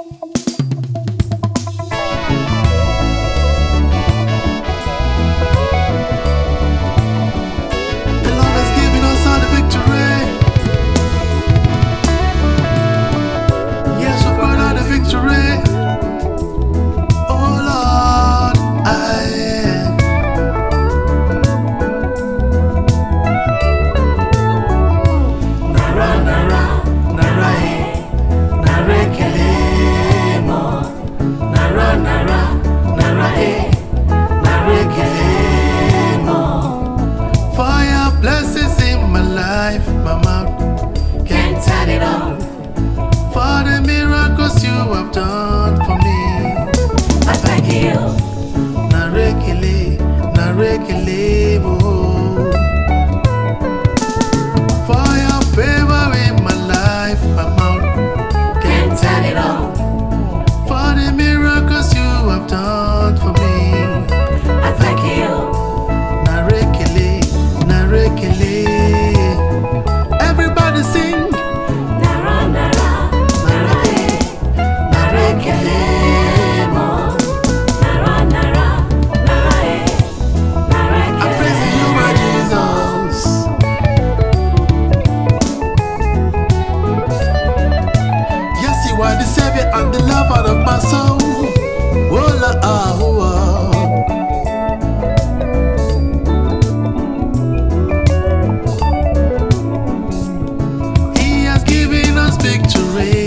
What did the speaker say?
Done for me. I thank you. Narekele, narekele, oh. For your favor in my life, my mouth Can't tell it all. For the miracles you have done for me. I thank you. Narekele, narekele. Everybody sing. Nara, nara, nara, eh. Narekelemo. Nara, nara, nara, eh. Narekelemo. I'm praising you, my Jesus. Yes, you are the Savior and the lover of my soul. Oh, la, ah, oh, ah. He has given us victory.